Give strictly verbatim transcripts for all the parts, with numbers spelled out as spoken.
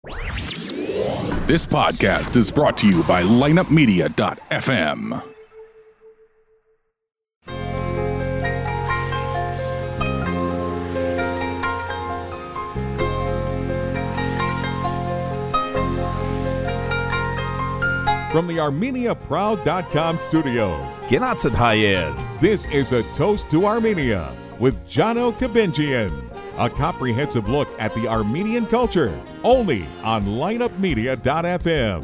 This podcast is brought to you by lineup media dot f m. From the Armenia Proud dot com studios, Gennat Hayed. This is A Toast to Armenia with Jono Kabinjian. A comprehensive look at the Armenian culture, only on lineup media dot f m.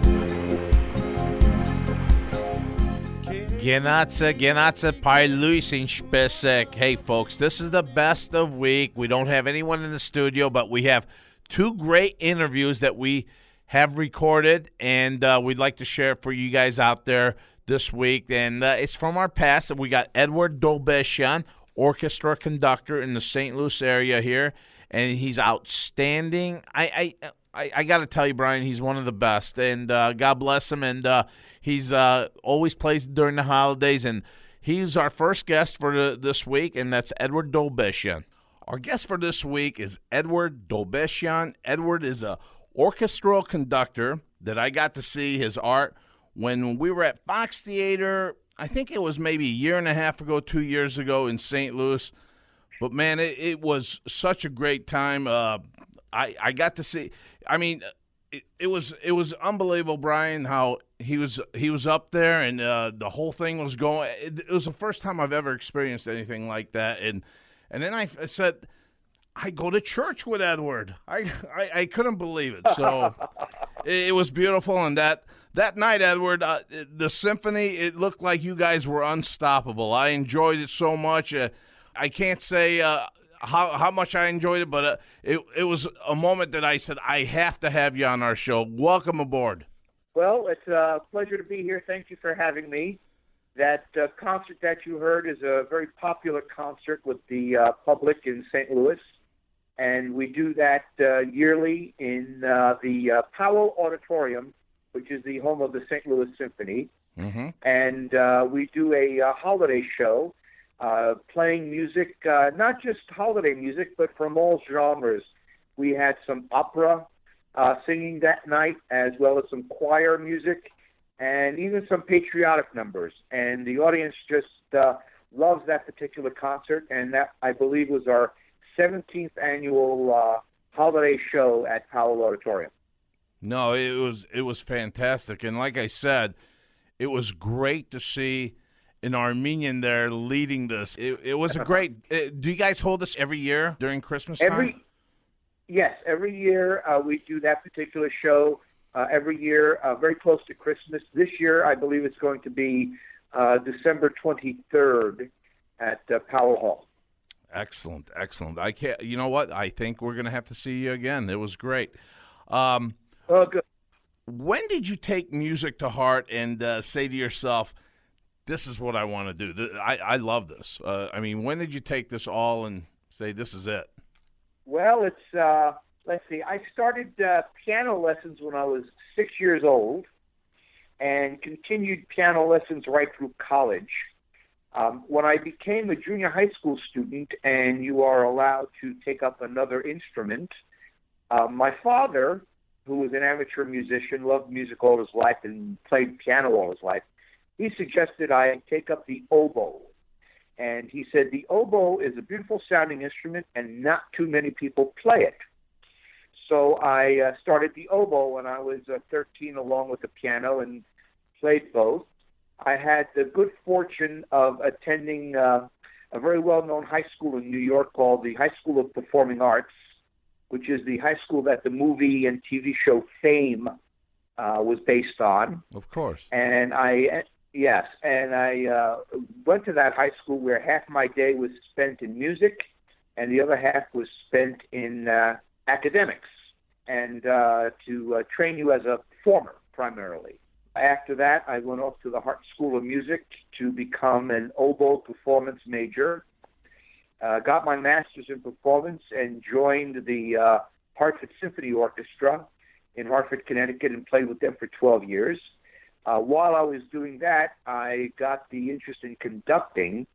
Gennat Gennat Pailuis Inchpesek. Hey folks, this is the best of week. We don't have anyone in the studio, but we have two great interviews that we have recorded, and uh, we'd like to share for you guys out there this week. And uh, it's from our past. We got Edward Dolbeshian, orchestra conductor in the Saint Louis area here, and he's outstanding. I I, I, I got to tell you, Brian, he's one of the best, and uh, God bless him. And uh, he's uh, always plays during the holidays, and he's our first guest for the, this week, and that's Edward Dolbeshian. Our guest for this week is Edward Dolbeshian. Edward is a orchestral conductor that I got to see his art when we were at Fox Theater. I think it was maybe a year and a half ago, two years ago in Saint Louis. But, man, it, it was such a great time. Uh, I, I got to see – I mean, it, it was it was unbelievable, Brian, how he was he was up there and uh, the whole thing was going – it was the first time I've ever experienced anything like that. And, and then I, I said – I go to church with Edward. I, I, I couldn't believe it. So it, it was beautiful. And that, that night, Edward, uh, the symphony, it looked like you guys were unstoppable. I enjoyed it so much. Uh, I can't say uh, how how much I enjoyed it, but uh, it, it was a moment that I said, I have to have you on our show. Welcome aboard. Well, it's a pleasure to be here. Thank you for having me. That uh, concert that you heard is a very popular concert with the uh, public in Saint Louis. And we do that uh, yearly in uh, the uh, Powell Auditorium, which is the home of the Saint Louis Symphony. Mm-hmm. And uh, we do a uh, holiday show, uh, playing music, uh, not just holiday music, but from all genres. We had some opera uh, singing that night, as well as some choir music, and even some patriotic numbers. And the audience just uh, loves that particular concert, and that, I believe, was our seventeenth annual uh, holiday show at Powell Auditorium. No, it was it was fantastic, and like I said, it was great to see an Armenian there leading this. It, it was a great. uh, do you guys hold this every year during Christmas time? Every yes, every year uh, we do that particular show. Uh, every year, uh, very close to Christmas. This year, I believe it's going to be uh, December twenty-third at uh, Powell Hall. Excellent, excellent. I can't. You know what? I think we're going to have to see you again. It was great. Um, oh, good. When did you take music to heart and uh, say to yourself, "This is what I want to do. I, I love this." Uh, I mean, when did you take this all and say, "This is it"? Well, it's uh, let's see. I started uh, piano lessons when I was six years old, and continued piano lessons right through college. Um, when I became a junior high school student and you are allowed to take up another instrument, uh, my father, who was an amateur musician, loved music all his life and played piano all his life, he suggested I take up the oboe. And he said the oboe is a beautiful sounding instrument and not too many people play it. So I uh, started the oboe when I was uh, thirteen along with the piano and played both. I had the good fortune of attending uh, a very well-known high school in New York called the High School of Performing Arts, which is the high school that the movie and T V show Fame uh, was based on. Of course. And I, yes, and I uh, went to that high school where half my day was spent in music and the other half was spent in uh, academics and uh, to uh, train you as a performer primarily. After that, I went off to the Hart School of Music to become an oboe performance major. Uh, got my master's in performance and joined the uh, Hartford Symphony Orchestra in Hartford, Connecticut, and played with them for twelve years. Uh, while I was doing that, I got the interest in conducting.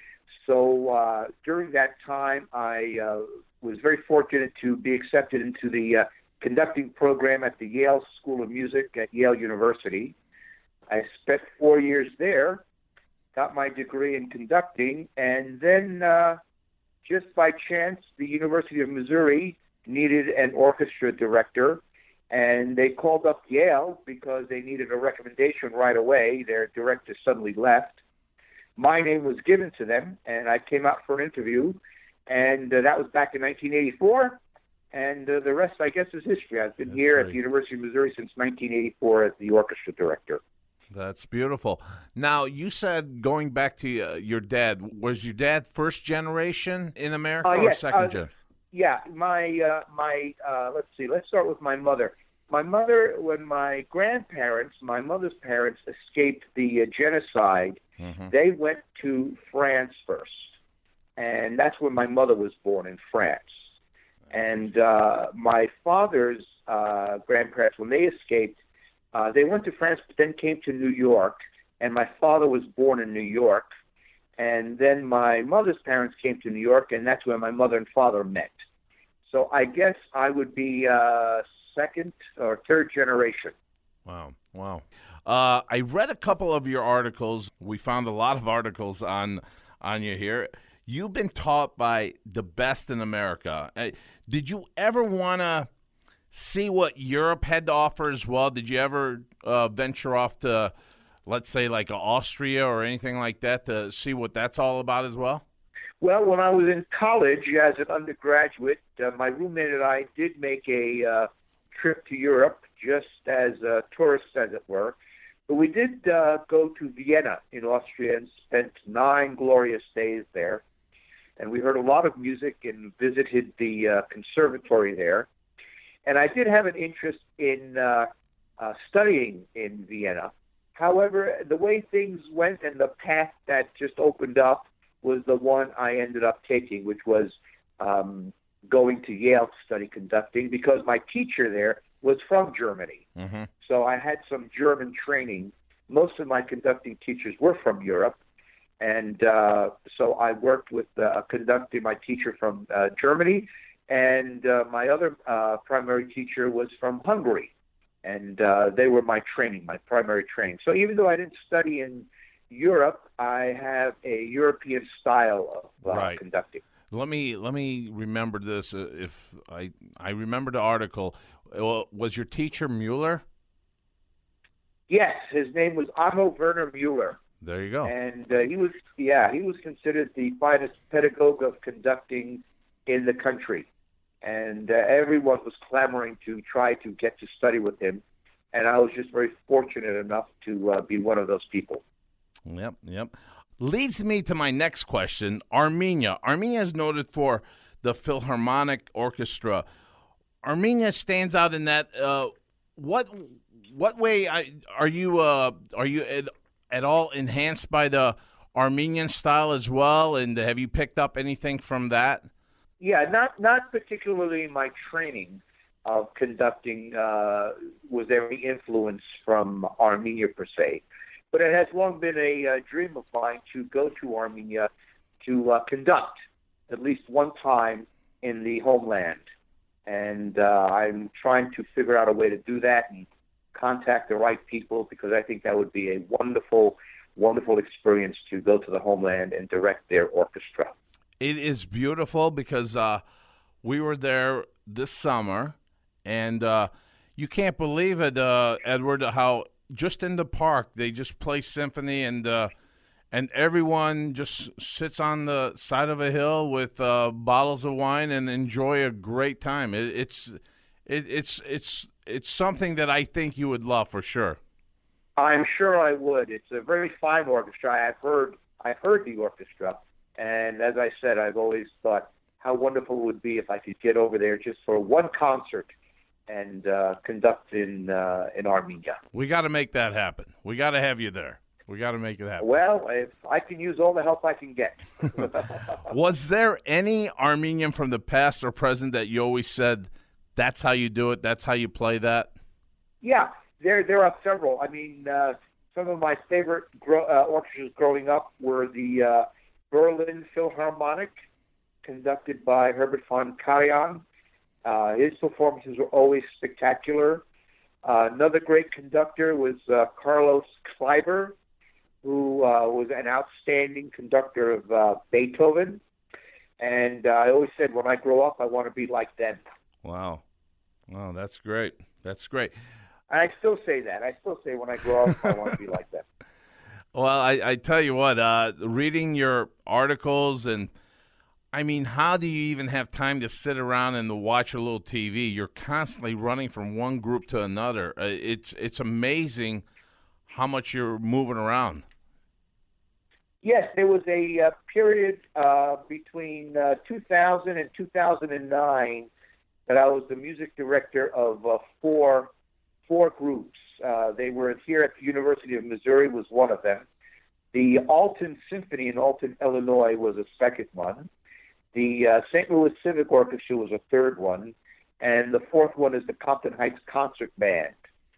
So uh, during that time, I uh, was very fortunate to be accepted into the uh, conducting program at the Yale School of Music at Yale University. I spent four years there, got my degree in conducting, and then uh, just by chance, the University of Missouri needed an orchestra director, and they called up Yale because they needed a recommendation right away. Their director suddenly left. My name was given to them, and I came out for an interview, and uh, that was back in nineteen eighty-four, and uh, the rest, I guess, is history. I've been That's here right. at the University of Missouri since nineteen eighty-four as the orchestra director. That's beautiful. Now, you said going back to uh, your dad, was your dad first generation in America Uh, or yes, second uh, gen? Yeah, my uh, my uh, let's see. Let's start with my mother. My mother, when my grandparents, my mother's parents, escaped the uh, genocide, Mm-hmm. they went to France first, and that's where my mother was born, in France. And uh, my father's uh, grandparents, when they escaped, uh, they went to France, but then came to New York. And my father was born in New York. And then my mother's parents came to New York, and that's where my mother and father met. So I guess I would be uh, second or third generation. Wow, wow. Uh, I read a couple of your articles. We found a lot of articles on on you here. You've been taught by the best in America. Uh, did you ever want to see what Europe had to offer as well? Did you ever uh, venture off to, let's say, like Austria or anything like that to see what that's all about as well? Well, when I was in college as an undergraduate, uh, my roommate and I did make a uh, trip to Europe, just as uh, tourists, as it were. But we did uh, go to Vienna in Austria and spent nine glorious days there. And we heard a lot of music and visited the uh, conservatory there. And I did have an interest in uh, uh, studying in Vienna. However, the way things went and the path that just opened up was the one I ended up taking, which was um, going to Yale to study conducting, because my teacher there was from Germany. Mm-hmm. So I had some German training. Most of my conducting teachers were from Europe. And uh, so I worked with uh, conducting my teacher from uh, Germany, and uh, my other uh, primary teacher was from Hungary. And uh, they were my training, my primary training. So even though I didn't study in Europe, I have a European style of uh, Right. conducting. Let me let me remember this. Uh, if I I remember the article, uh, was your teacher Mueller? Yes, his name was Otto Werner Mueller. There you go. And uh, he was, yeah, he was considered the finest pedagogue of conducting in the country. And uh, everyone was clamoring to try to get to study with him. And I was just very fortunate enough to uh, be one of those people. Yep, yep. Leads me to my next question. Armenia. Armenia is noted for the Philharmonic Orchestra. Armenia stands out in that. Uh, what what way I, are you? Uh, are you at, at all enhanced by the Armenian style as well? And have you picked up anything from that? Yeah, not not particularly in my training of conducting uh, was there any influence from Armenia per se. But it has long been a uh, dream of mine to go to Armenia to uh, conduct at least one time in the homeland. And uh, I'm trying to figure out a way to do that and contact the right people, because I think that would be a wonderful, wonderful experience to go to the homeland and direct their orchestra. It is beautiful because uh, we were there this summer, and uh, you can't believe it, uh, Edward, how just in the park they just play symphony, and uh, and everyone just sits on the side of a hill with uh, bottles of wine and enjoy a great time. It, it's it, it's it's it's something that I think you would love for sure. I'm sure I would. It's a very fine orchestra. I've heard I've heard the orchestra, and as I said, I've always thought how wonderful it would be if I could get over there just for one concert and uh, conduct in uh, in Armenia. We got to make that happen. We got to have you there. We got to make it happen. Well, if I can use all the help I can get. Was there any Armenian from the past or present that you always said, that's how you do it, that's how you play that? Yeah, there there are several. I mean, uh, some of my favorite gro- uh, orchestras growing up were the uh, Berlin Philharmonic, conducted by Herbert von Karajan, Uh, his performances were always spectacular. Uh, another great conductor was uh, Carlos Kleiber, who uh, was an outstanding conductor of uh, Beethoven. And uh, I always said, when I grow up, I want to be like them. Wow. Wow, that's great. That's great. And I still say that. I still say when I grow up, I want to be like them. Well, I, I tell you what, uh, reading your articles and, I mean, how do you even have time to sit around and to watch a little T V? You're constantly running from one group to another. Uh, it's it's amazing how much you're moving around. Yes, there was a uh, period uh, between uh, two thousand and two thousand nine that I was the music director of uh, four four groups. Uh, they were here at the University of Missouri was one of them. The Alton Symphony in Alton, Illinois was a second one. The uh, Saint Louis Civic Orchestra was a third one. And the fourth one is the Compton Heights Concert Band.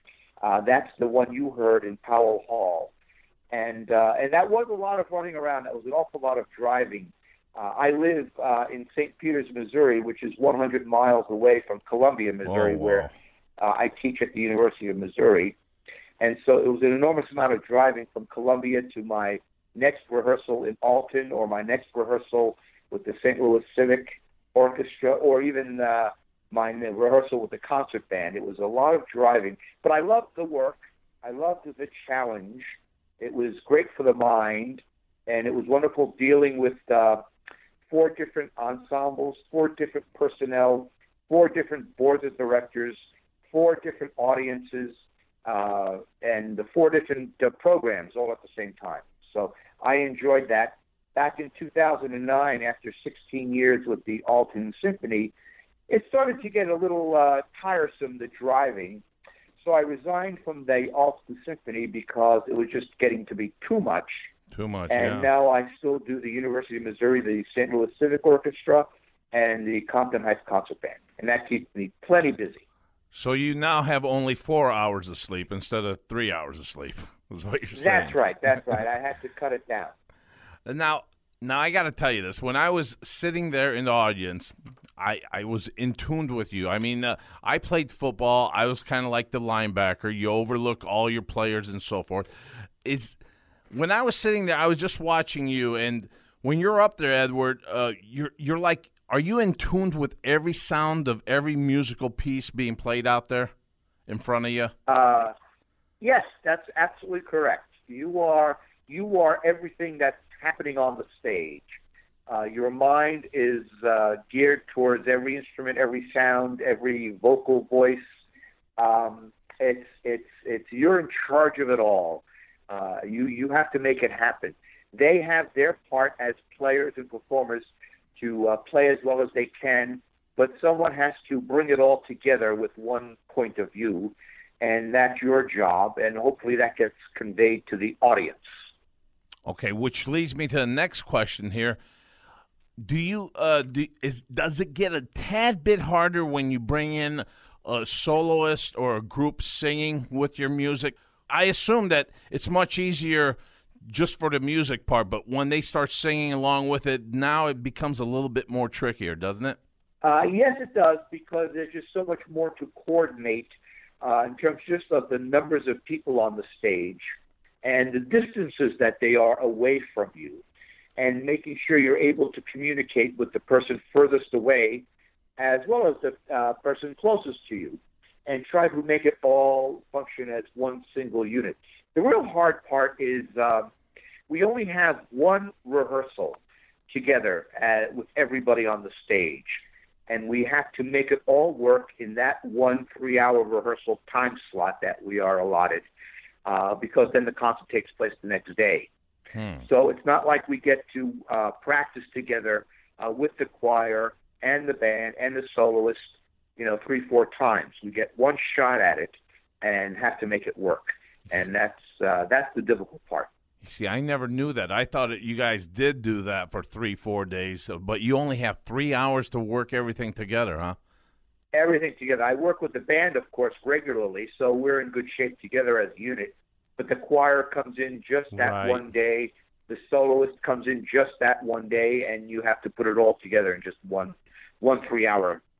Uh, that's the one you heard in Powell Hall. And uh, and that was a lot of running around. That was an awful lot of driving. Uh, I live uh, in Saint Peters, Missouri, which is one hundred miles away from Columbia, Missouri, oh, wow. where uh, I teach at the University of Missouri. And so it was an enormous amount of driving from Columbia to my next rehearsal in Alton, or my next rehearsal with the Saint Louis Civic Orchestra, or even uh, my rehearsal with the concert band. It was a lot of driving. But I loved the work. I loved the challenge. It was great for the mind, and it was wonderful dealing with uh, four different ensembles, four different personnel, four different boards of directors, four different audiences, uh, and the four different uh, programs all at the same time. So I enjoyed that. Back in two thousand nine, after sixteen years with the Alton Symphony, it started to get a little uh, tiresome, the driving. So I resigned from the Alton Symphony because it was just getting to be too much. Too much, and yeah. now I still do the University of Missouri, the Saint Louis Civic Orchestra, and the Compton Heights Concert Band. And that keeps me plenty busy. So you now have only four hours of sleep instead of three hours of sleep, is what you're saying. That's right. That's right. I had to cut it down. Now, now I got to tell you this. When I was sitting there in the audience, I, I was in tune with you. I mean, uh, I played football. I was kind of like the linebacker. You overlook all your players and so forth. It's, when I was sitting there, I was just watching you, and when you're up there, Edward, uh, you're you're like, are you in tune with every sound of every musical piece being played out there in front of you? Uh, yes, that's absolutely correct. You are you are everything that's happening on the stage. Uh, your mind is uh, geared towards every instrument, every sound, every vocal voice. Um, it's it's it's you're in charge of it all. Uh, you you have to make it happen. They have their part as players and performers to uh, play as well as they can, but someone has to bring it all together with one point of view, and that's your job. And hopefully that gets conveyed to the audience. Okay, which leads me to the next question here. Do you uh do, is does it get a tad bit harder when you bring in a soloist or a group singing with your music? I assume that it's much easier just for the music part, but when they start singing along with it, now it becomes a little bit more trickier, doesn't it? Uh, yes, it does, because there's just so much more to coordinate uh, in terms just of the numbers of people on the stage and the distances that they are away from you, and making sure you're able to communicate with the person furthest away as well as the uh, person closest to you, and try to make it all function as one single unit. The real hard part is uh, we only have one rehearsal together uh, with everybody on the stage, and we have to make it all work in that one three-hour rehearsal time slot that we are allotted, uh, because then the concert takes place the next day. Hmm. So it's not like we get to uh, practice together uh, with the choir and the band and the soloist, you know, three, four times. We get one shot at it and have to make it work. And that's uh, that's the difficult part. See, I never knew that. I thought that you guys did do that for three, four days, but you only have three hours to work everything together, huh? Everything together. I work with the band, of course, regularly, so we're in good shape together as a unit. But the choir comes in just that Right. one day. The soloist comes in just that one day, and you have to put it all together in just one one three-hour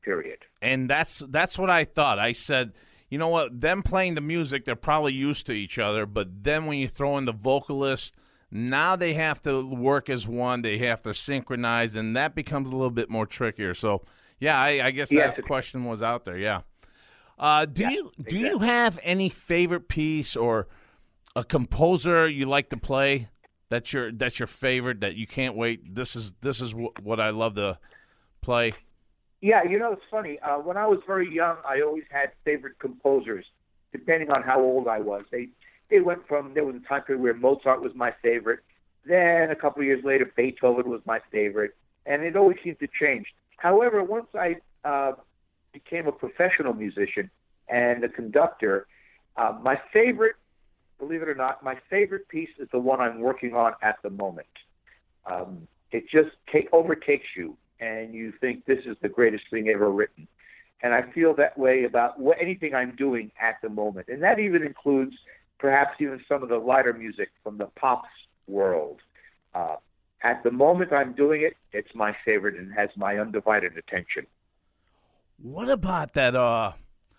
period. And that's that's what I thought. I said, you know what, them playing the music, they're probably used to each other, but then when you throw in the vocalist, now they have to work as one, they have to synchronize, and that becomes a little bit more trickier. So, yeah, I, I guess that yes, question was out there, yeah. Uh, do yeah, you do exactly. you have any favorite piece or a composer you like to play that's your that's your favorite that you can't wait? This is this is w- what I love to play. Yeah, you know, it's funny. Uh, when I was very young, I always had favorite composers, depending on how old I was. They they went from, there was a time period where Mozart was my favorite. Then a couple of years later, Beethoven was my favorite. And it always seemed to change. However, once I uh, became a professional musician and a conductor, uh, my favorite, believe it or not, my favorite piece is the one I'm working on at the moment. Um, it just take, overtakes you, and you think this is the greatest thing ever written. And I feel that way about what, anything I'm doing at the moment. And that even includes perhaps even some of the lighter music from the pops world. Uh, at the moment I'm doing it, it's my favorite and has my undivided attention. What about that? Uh,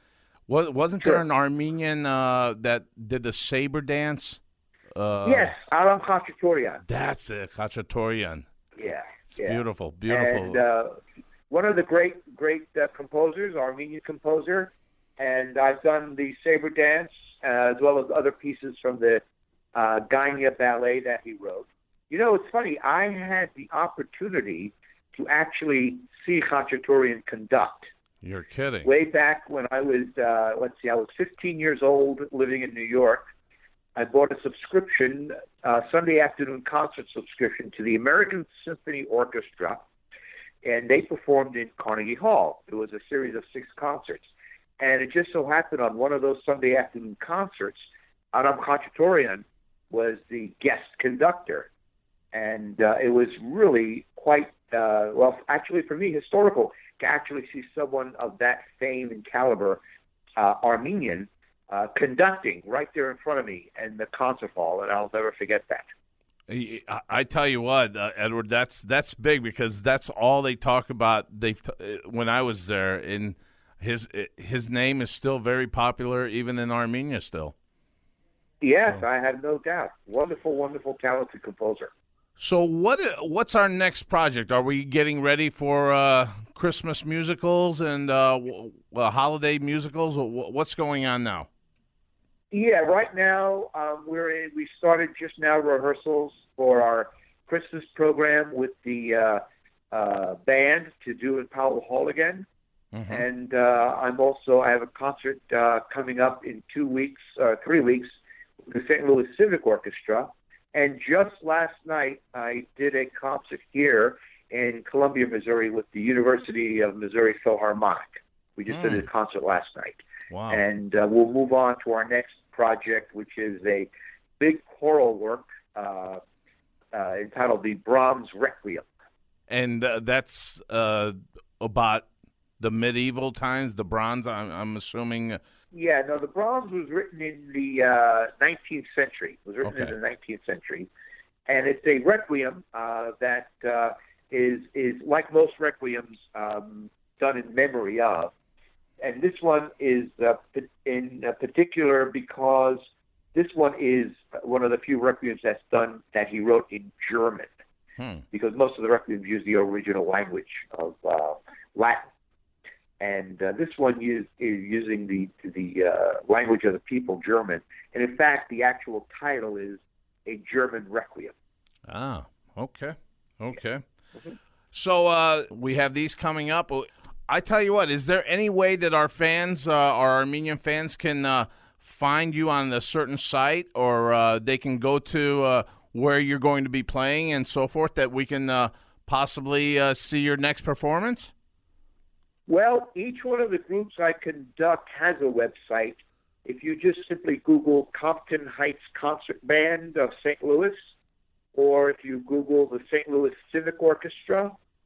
wasn't Sure. there an Armenian uh, that did the saber dance? Uh, Yes, Aram Khachaturian. That's it, Khachaturian. Yeah, It's yeah. beautiful, beautiful. And uh, one of the great, great uh, composers, Armenian composer, and I've done the saber dance uh, as well as other pieces from the uh, Ganya ballet that he wrote. You know, it's funny. I had the opportunity to actually see Khachaturian conduct You're kidding. way back when I was, uh, let's see, I was fifteen years old living in New York. I bought a subscription, uh, Sunday afternoon concert subscription to the American Symphony Orchestra, and they performed in Carnegie Hall. It was a series of six concerts. And it just so happened on one of those Sunday afternoon concerts, Aram Khachaturian was the guest conductor. And uh, it was really quite, uh, well, actually for me, historical to actually see someone of that fame and caliber, uh, Armenian, uh, conducting right there in front of me in the concert hall, and I'll never forget that. I, I tell you what, uh, Edward, that's that's big because that's all they talk about. They've t- when I was there, and his his name is still very popular, even in Armenia still. Yes, So- I have no doubt. Wonderful, wonderful, talented composer. So what what's our next project? Are we getting ready for uh, Christmas musicals and uh, w- uh, holiday musicals? W- What's going on now? Yeah, right now um, we're in, we started just now rehearsals for our Christmas program with the uh, uh, band to do in Powell Hall again, Mm-hmm. and uh, I'm also I have a concert uh, coming up in two weeks, uh, three weeks, with the Saint Louis Civic Orchestra. And just last night I did a concert here in Columbia, Missouri, with the University of Missouri Philharmonic. We just did Mm. a concert last night. Wow. And uh, we'll move on to our next project, which is a big choral work uh, uh, entitled the Brahms Requiem. And uh, that's uh, about the medieval times, the Bronze, I'm, I'm assuming. Yeah, no, the Brahms was written in the uh, nineteenth century. It was written Okay. in the nineteenth century. And it's a requiem uh, that uh, is, is, like most requiems, um, done in memory of. And this one is uh, in particular because this one is one of the few requiems that's done that he wrote in German, Hmm. because most of the requiems use the original language of uh, Latin, and uh, this one is, is using the the uh, language of the people, German. And in fact, the actual title is a German requiem. Ah, okay, okay. So uh, we have these coming up. I tell you what, is there any way that our fans, uh, our Armenian fans, can uh, find you on a certain site, or uh, they can go to uh, where you're going to be playing and so forth, that we can uh, possibly uh, see your next performance? Well, each one of the groups I conduct has a website. If you just simply Google Compton Heights Concert Band of Saint Louis, or if you Google the Saint Louis Civic Orchestra,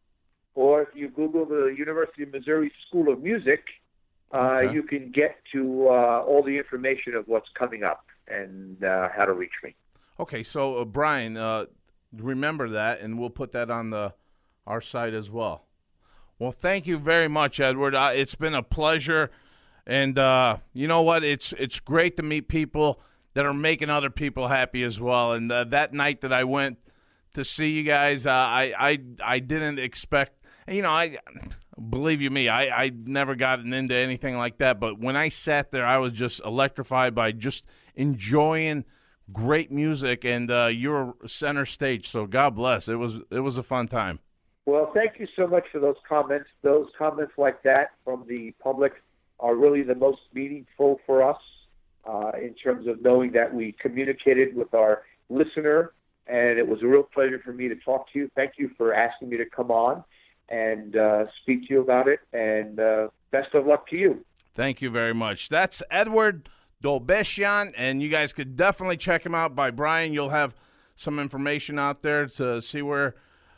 or if you Google the University of Missouri School of Music, uh, Okay. you can get to uh, all the information of what's coming up and uh, how to reach me. Okay, so uh, Brian, uh, remember that, and we'll put that on the our site as well. Well, thank you very much, Edward. Uh, it's been a pleasure. And uh, you know what? It's it's great to meet people that are making other people happy as well. And uh, that night that I went to see you guys, uh, I, I I didn't expect, you know, I believe you me, I, I never gotten into anything like that. But when I sat there, I was just electrified by just enjoying great music, and uh, you're center stage. So God bless. It was it was a fun time. Well, thank you so much for those comments. Those comments like that from the public are really the most meaningful for us uh, in terms of knowing that we communicated with our listener, and it was a real pleasure for me to talk to you. Thank you for asking me to come on and uh, speak to you about it, and uh, best of luck to you. Thank you very much. That's Edward Dolbeshian, and you guys could definitely check him out by Brian. You'll have some information out there to see where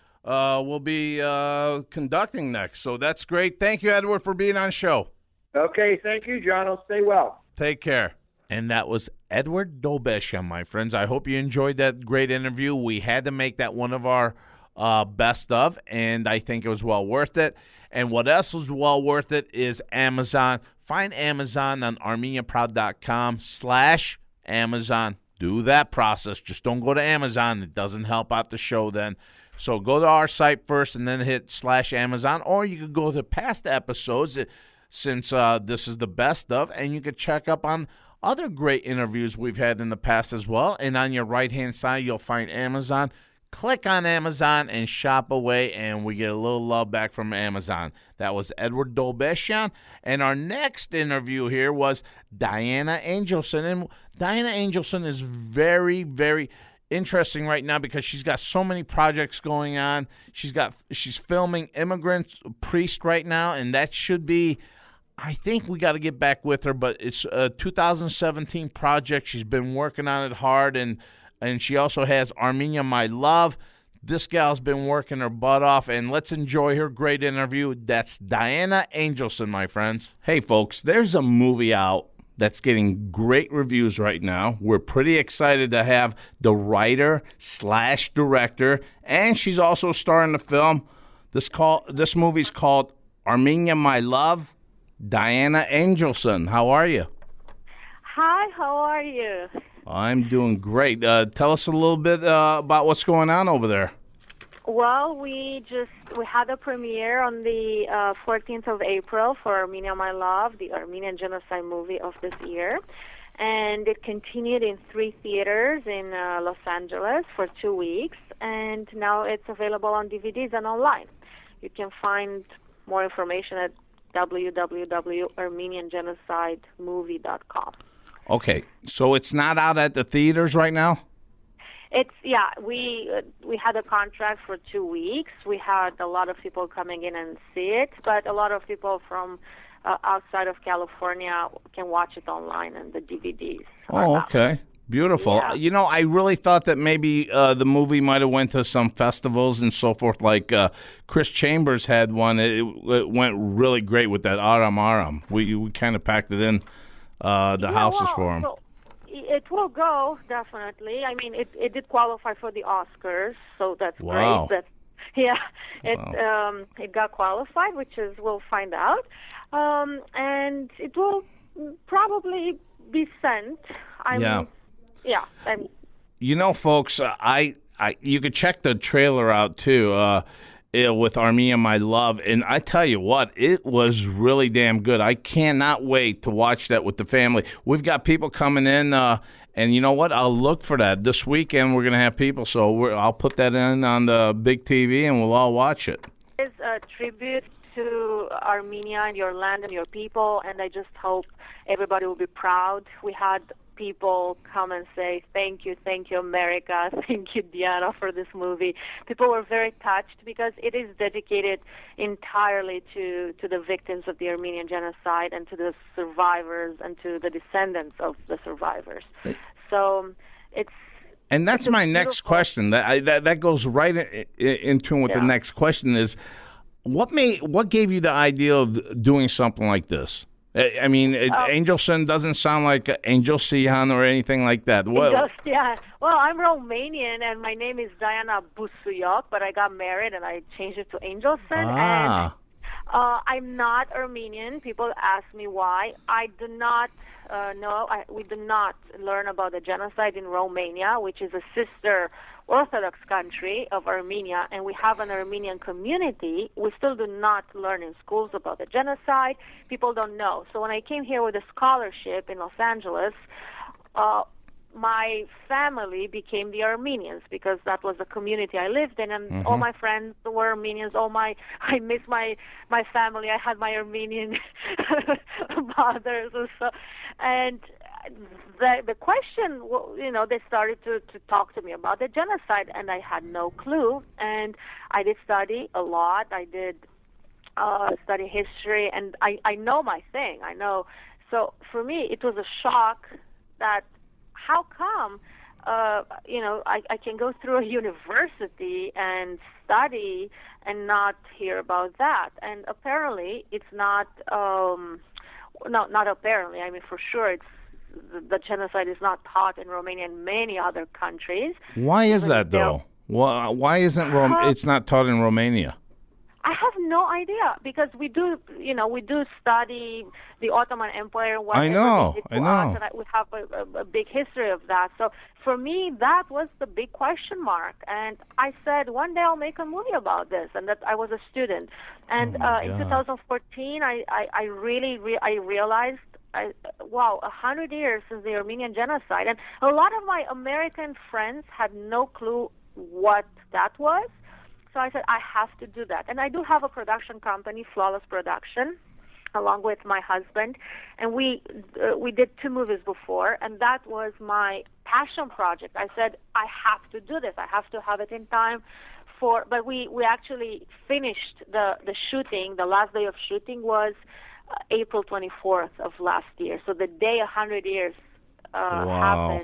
uh, we'll be uh, conducting next. So that's great. Thank you, Edward, for being on the show. Okay, thank you, John. I'll stay well. Take care. And that was Edward Dolbeshian, my friends. I hope you enjoyed that great interview. We had to make that one of our uh, best of, and I think it was well worth it. And what else was well worth it is Amazon. Find Amazon on armeniaproud.com slash Amazon. Do that process. Just don't go to Amazon. It doesn't help out the show then. So go to our site first and then hit slash Amazon, or you could go to past episodes since uh, this is the best of, and you could check up on other great interviews we've had in the past as well. And on your right-hand side, you'll find Amazon. Click on Amazon and shop away, and we get a little love back from Amazon. That was Edward Dolbeshian. And our next interview here was Diana Angelson. And Diana Angelson is very, very interesting right now because she's got so many projects going on. She's got she's filming Immigrant Priest right now, and that should be, I think we got to get back with her, but it's a two thousand seventeen project. She's been working on it hard, and and she also has Armenia, My Love. This gal's been working her butt off, and let's enjoy her great interview. That's Diana Angelson, my friends. Hey, folks, there's a movie out that's getting great reviews right now. We're pretty excited to have the writer slash director, and she's also starring the film. This call this movie's called Armenia, My Love. Diana Angelson, how are you? Hi, how are you? I'm doing great. Uh, tell us a little bit uh, about what's going on over there. Well, we just we had a premiere on the uh, fourteenth of April for Armenia, My Love, the Armenian genocide movie of this year. And it continued in three theaters in uh, Los Angeles for two weeks. And now it's available on D V Ds and online. You can find more information at w w w dot armenian genocide movie dot com. Okay, so it's not out at the theaters right now? It's yeah. We uh, we had a contract for two weeks. We had a lot of people coming in and see it, but a lot of people from uh, outside of California can watch it online and the D V Ds. Oh, okay, beautiful. Yeah. You know, I really thought that maybe uh, the movie might have went to some festivals and so forth. Like uh, Chris Chambers had one. It, it went really great with that Aram Aram. We we kind of packed it in uh, the yeah, houses well, for him. So it will go, definitely. I mean, it, it did qualify for the Oscars, so that's Wow. great. That, yeah, it Wow. um, it got qualified, which is we'll find out, um, and it will probably be sent. I'm, Yeah. yeah. I'm, You know, folks, uh, I, I you could check the trailer out too uh, uh, with Armenia, My Love, and I tell you what, it was really damn good. I cannot wait to watch that with the family. We've got people coming in, uh, and you know what? I'll look for that this weekend. We're going to have people, so we're, I'll put that in on the big T V, and we'll all watch it. It's a tribute to Armenia and your land and your people, and I just hope everybody will be proud. We had people come and say, thank you, thank you, America, thank you, Diana, for this movie. People were very touched because it is dedicated entirely to, to the victims of the Armenian genocide and to the survivors and to the descendants of the survivors. So it's And that's it's my next beautiful. question. That, I, that that goes right in, in, in tune with Yeah. the next question is, what made what gave you the idea of doing something like this? I, I mean, it, Um, Angelson doesn't sound like Angel Sihan or anything like that. What? Just, yeah. Well, I'm Romanian, and my name is Diana Busuyok, but I got married, and I changed it to Angelson. Ah. And Uh, I'm not Armenian. People ask me why. I do not uh, know. I, we do not learn about the genocide in Romania, which is a sister Orthodox country of Armenia, and we have an Armenian community. We still do not learn in schools about the genocide. People don't know. So when I came here with a scholarship in Los Angeles, uh, my family became the Armenians because that was the community I lived in, and mm-hmm. all my friends were Armenians. All my I miss my my family. I had my Armenian mothers and so, and the the question, you know, they started to to talk to me about the genocide, and I had no clue. And I did study a lot. I did uh, study history, and I I know my thing. I know. So for me, it was a shock that. How come, uh, you know, I, I can go through a university and study and not hear about that? And apparently, it's not. Um, no, not apparently. I mean, for sure, it's the, the genocide is not taught in Romania and many other countries. Why is that, though? Why, why isn't Rom- uh, it's not taught in Romania? I have no idea because we do, you know, we do study the Ottoman Empire and what I know, they did to I know. us, and I, we have a, a, a big history of that. So for me, that was the big question mark. And I said, one day I'll make a movie about this, and that I was a student. And oh uh, in twenty fourteen, I, I, I really, re- I realized, I, wow, a hundred years since the Armenian genocide, and a lot of my American friends had no clue what that was. So I said, I have to do that. And I do have a production company, Flawless Production, along with my husband. And we uh, we did two movies before, and that was my passion project. I said, I have to do this. I have to have it in time for... But we, we actually finished the, the shooting. The last day of shooting was uh, April twenty-fourth of last year. So the day one hundred years uh, wow. happened.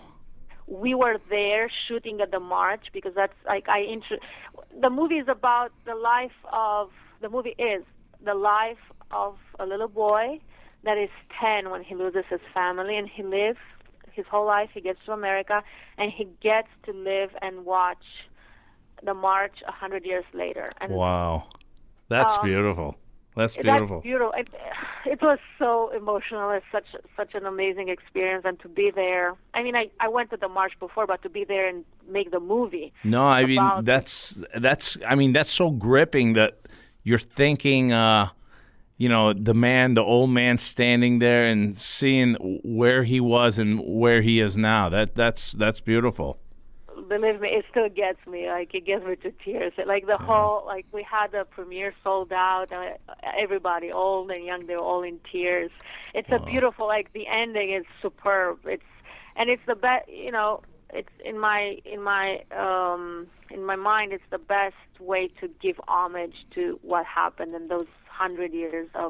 We were there shooting at the march because that's like I intro. The movie is about the life of the movie is the life of a little boy that is ten when he loses his family, and he lives his whole life. He gets to America and he gets to live and watch the march a hundred years later. And, wow, that's um, beautiful. That's beautiful. That's beautiful. It, it was so emotional. It's such such an amazing experience, and to be there. I mean, I, I went to the march before, but to be there and make the movie. No, I mean that's that's. I mean that's so gripping that you're thinking. Uh, you know, the man, the old man, standing there and seeing where he was and where he is now. That that's that's beautiful. Believe me, it still gets me. Like, it gets me to tears. Like, the whole, like, we had the premiere sold out. Uh, everybody, old and young, they were all in tears. It's wow. a beautiful, like, the ending is superb. It's, and it's the best, you know, it's in my, in my, um, in my mind, it's the best way to give homage to what happened in those hundred years of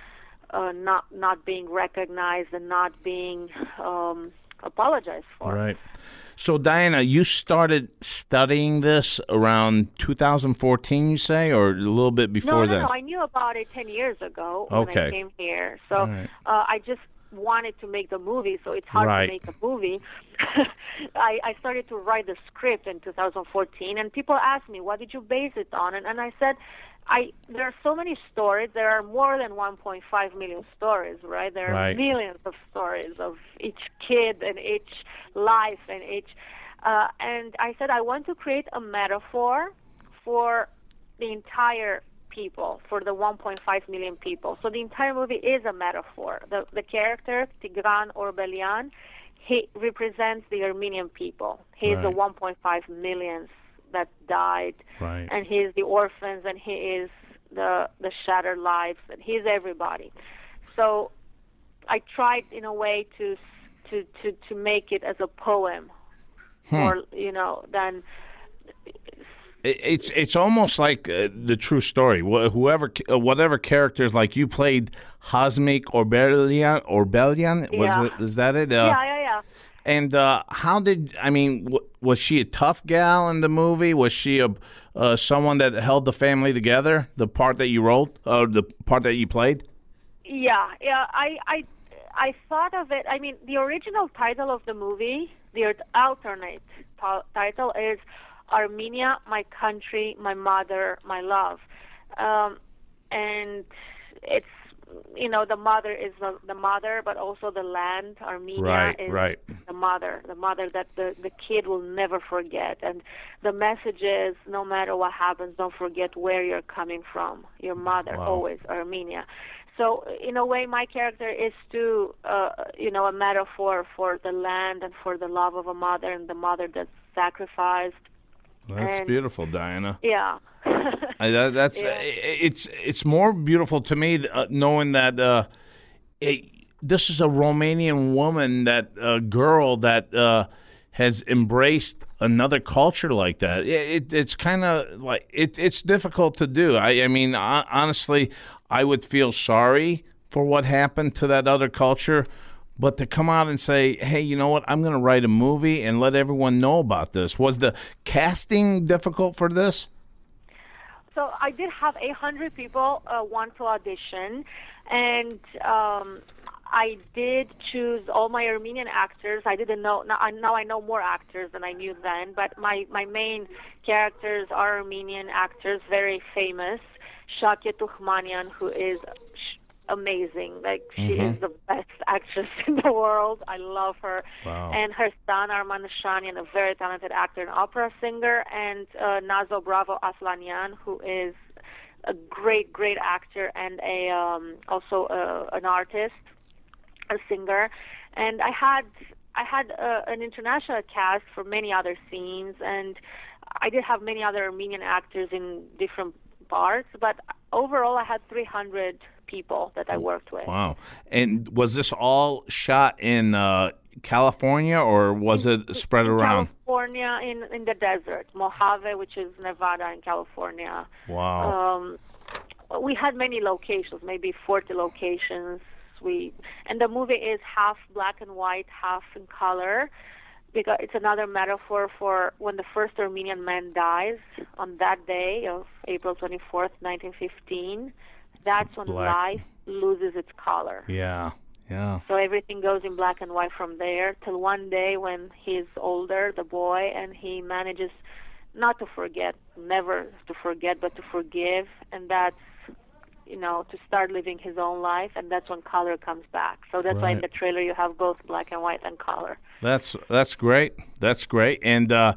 uh, not, not being recognized and not being um, apologized for. Right. So, Diana, you started studying this around two thousand fourteen, you say, or a little bit before that? No, no, that? no. I knew about it ten years ago okay. when I came here. So right. uh, I just wanted to make the movie, so it's hard right. to make a movie. I, I started to write the script in two thousand fourteen, and people asked me, what did you base it on? And, and I said, I there are so many stories. There are more than one point five million stories, right? There are right. millions of stories of each kid and each life and each. Uh, and I said I want to create a metaphor for the entire people, for the one point five million people. So the entire movie is a metaphor. The the character Tigran Orbelian, he represents the Armenian people. He is right. the one point five millions that died, right. and he is the orphans, and he is the the shattered lives, and he is everybody. So I tried in a way to to to, to make it as a poem, hmm. or you know, then it's it's almost like uh, the true story. Whoever, uh, whatever characters, like you played Hazmik Orbelian, Orbelian, was yeah. it? Is that it? Uh, yeah, yeah, yeah. And uh, how did, I mean, w- was she a tough gal in the movie? Was she a uh, someone that held the family together, the part that you wrote, or uh, the part that you played? Yeah, yeah. I, I, I thought of it, I mean, the original title of the movie, the alternate t- title is Armenia, My Country, My Mother, My Love. Um, and it's, you know, the mother is the, the mother, but also the land, Armenia, Right, is right. the mother, the mother that the, the kid will never forget. And the message is, no matter what happens, don't forget where you're coming from. Your mother, Wow. always, Armenia. So, in a way, my character is to, uh, you know, a metaphor for the land and for the love of a mother and the mother that's sacrificed. That's And- beautiful, Diana. Yeah. I, that, that's Yeah. uh, it's it's more beautiful to me uh, knowing that uh, it, this is a Romanian woman, that uh, girl that uh, has embraced another culture like that. It, it, it's kind of like it, it's difficult to do. I, I mean, I, honestly, I would feel sorry for what happened to that other culture. But to come out and say, hey, you know what, I'm going to write a movie and let everyone know about this. Was the casting difficult for this? So I did have eight hundred people uh, want to audition, and um, I did choose all my Armenian actors. I didn't know, now I, now I know more actors than I knew then, but my, my main characters are Armenian actors, very famous. Shakya Tukhmanian, who is sh- amazing. Like, she is the best actress in the world. I love her. Wow. And her son, Arman Shanian, a very talented actor and opera singer, and uh, Nazo Bravo Aslanian, who is a great, great actor and a um, also uh, an artist, a singer. And I had I had uh, an international cast for many other scenes, and I did have many other Armenian actors in different parts, but overall I had three hundred people that I worked with. Wow. And was this all shot in uh, California, or was it spread in around? California, in, in the desert, Mojave, which is Nevada in California. Wow. Um, we had many locations, maybe forty locations. We and the movie is half black and white, half in color, because it's another metaphor for when the first Armenian man dies on that day of April twenty-fourth, nineteen fifteen. That's when black. life loses its color. Yeah. Yeah. So everything goes in black and white from there till one day when he's older, the boy, and he manages not to forget, never to forget, but to forgive, and that's, you know, to start living his own life, and that's when color comes back. So that's why in Right. the trailer you have both black and white and color. That's that's great. That's great. And uh,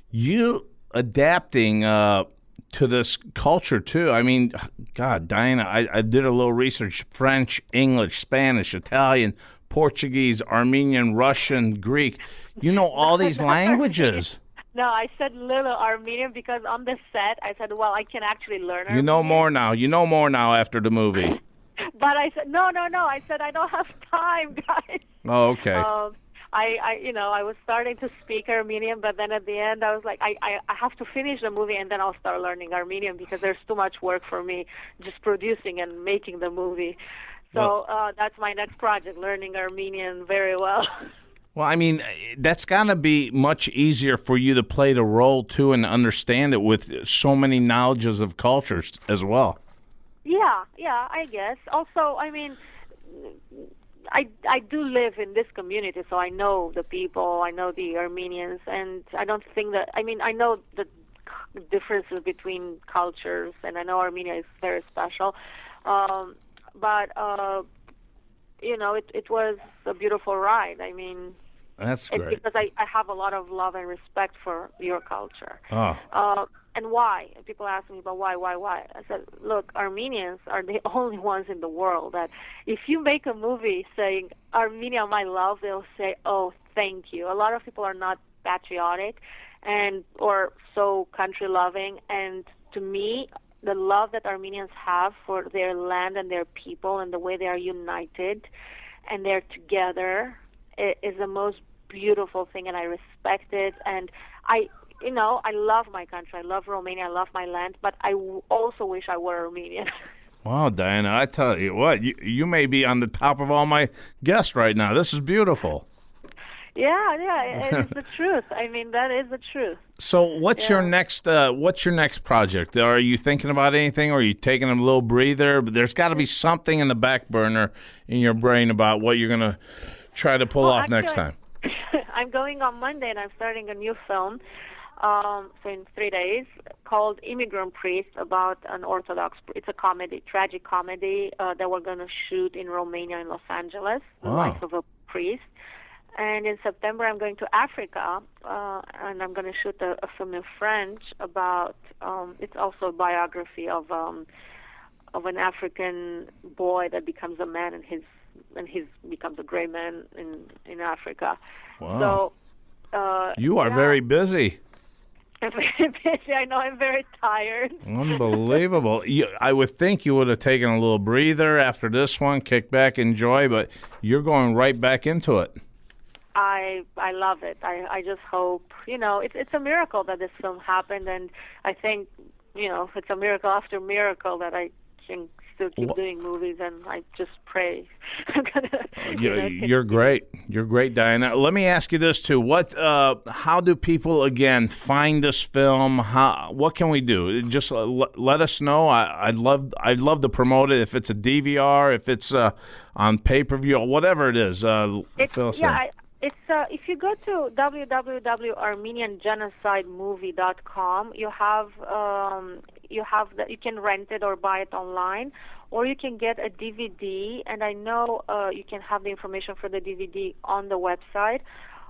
you adapting uh, to this culture too. I mean, God, Diana, I, I did a little research: French, English, Spanish, Italian, Portuguese, Armenian, Russian, Greek. You know all these languages. No, I said little Armenian because on the set I said, well, I can actually learn Armenian. You know more now. You know more now after the movie. But I said, no, no, no. I said, I don't have time, guys. Oh, okay. Um, I, I, you know, I was starting to speak Armenian, but then at the end, I was like, I, I, I have to finish the movie, and then I'll start learning Armenian because there's too much work for me just producing and making the movie. So uh, that's my next project, learning Armenian very well. Well, I mean, that's got to be much easier for you to play the role, too, and understand it with so many knowledges of cultures as well. Yeah, yeah, I guess. Also, I mean, I, I do live in this community, so I know the people, I know the Armenians, and I don't think that, I mean, I know the differences between cultures, and I know Armenia is very special. Um, but, uh, you know, it, it was a beautiful ride. I mean, That's it's great. because I, I have a lot of love and respect for your culture. Oh, Uh, and why? People ask me about why, why, why. I said, look, Armenians are the only ones in the world that if you make a movie saying, Armenia, my love, they'll say, oh, thank you. A lot of people are not patriotic and or so country-loving. And to me, the love that Armenians have for their land and their people and the way they are united and they're together is the most beautiful thing, and I respect it. And I... You know, I love my country. I love Romania. I love my land. But I w- also wish I were Armenian. wow, Diana, I tell you what, you, you may be on the top of all my guests right now. This is beautiful. yeah, yeah, it's the truth. I mean, that is the truth. So, what's Yeah. your next? Uh, what's your next project? Are you thinking about anything, or are you taking a little breather? There's got to be something in the back burner in your brain about what you're gonna try to pull Well, off next actually, time. I'm going on Monday, and I'm starting a new film. Um, so in three days, called Immigrant Priest, about an Orthodox. It's a comedy, tragic comedy uh, that we're going to shoot in Romania, in Los Angeles, the Wow. life of a priest. And in September, I'm going to Africa, uh, and I'm going to shoot a, a film in French about. Um, it's also a biography of um, of an African boy that becomes a man, and his and he becomes a gray man in in Africa. Wow. So uh, You are yeah. very busy. I'm very busy. I know I'm very tired. Unbelievable. You, I would think you would have taken a little breather after this one, kick back, enjoy, but you're going right back into it. I I love it. I, I just hope, you know, it's it's a miracle that this film happened, and I think, you know, it's a miracle after miracle that I can still keep Wha- doing movies, and I just pray. I'm gonna, you know, You, you're great. You're great, Diana. Let me ask you this too. What? Uh, how do people again find this film? How? What can we do? Just uh, l- let us know. I, I'd love. I'd love to promote it. If it's a D V R, if it's uh, on pay per view, whatever it is. Uh, It's, fill us yeah, in. I, it's uh, if you go to w w w dot armenian genocide movie dot com, you have um, you have the, you can rent it or buy it online, or you can get a D V D. And I know uh, you can have the information for the D V D on the website,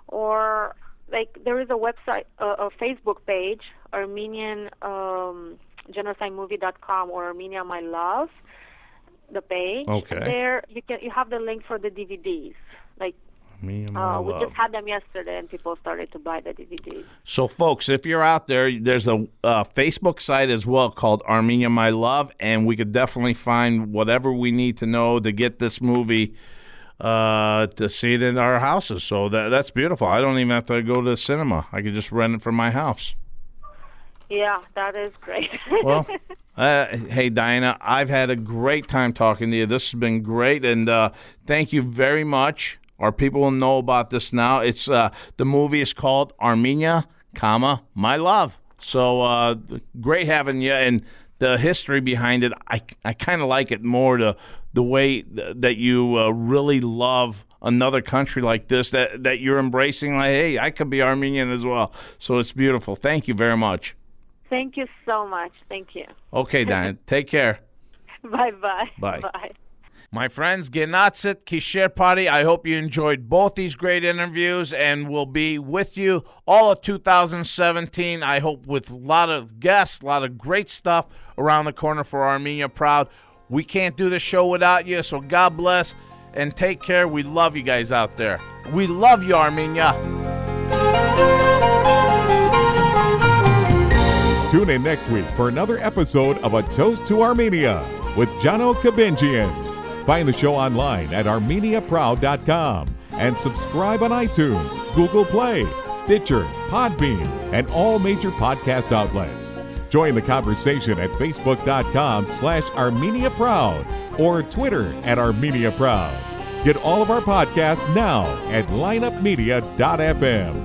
or like there is a website, uh, a Facebook page, Armenian um, genocide movie dot com or Armenia My Love, the page. Okay. And there you can you have the link for the D V Ds. Like Me and my uh, we love. just had them yesterday, and people started to buy the D V Ds. So, folks, if you're out there, there's a uh, Facebook site as well called Armenia My Love, and we could definitely find whatever we need to know to get this movie uh, to see it in our houses. So that that's beautiful. I don't even have to go to the cinema. I could just rent it from my house. Yeah, that is great. Well, uh, hey, Diana, I've had a great time talking to you. This has been great, and uh, thank you very much. Our people will know about this now. It's uh, the movie is called Armenia, comma, My Love. So uh, great having you, and the history behind it. I, I kind of like it more, the the way th- that you uh, really love another country like this, that that you're embracing. Like, hey, I could be Armenian as well. So it's beautiful. Thank you very much. Thank you so much. Thank you. Okay, Diana, take care. Bye-bye. Bye. Bye. My friends, Genatsit Kisher Party, I hope you enjoyed both these great interviews, and we'll be with you all of two thousand seventeen. I hope with a lot of guests, a lot of great stuff around the corner for Armenia Proud. We can't do the show without you, so God bless and take care. We love you guys out there. We love you, Armenia. Tune in next week for another episode of A Toast to Armenia with Jano Kabenjian. Find the show online at armenia proud dot com and subscribe on iTunes, Google Play, Stitcher, Podbean, and all major podcast outlets. Join the conversation at facebook.com slash Armenia Proud or Twitter at Armenia Proud. Get all of our podcasts now at lineup media dot f m.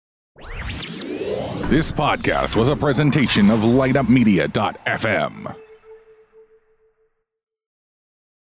This podcast was a presentation of light up media dot f m.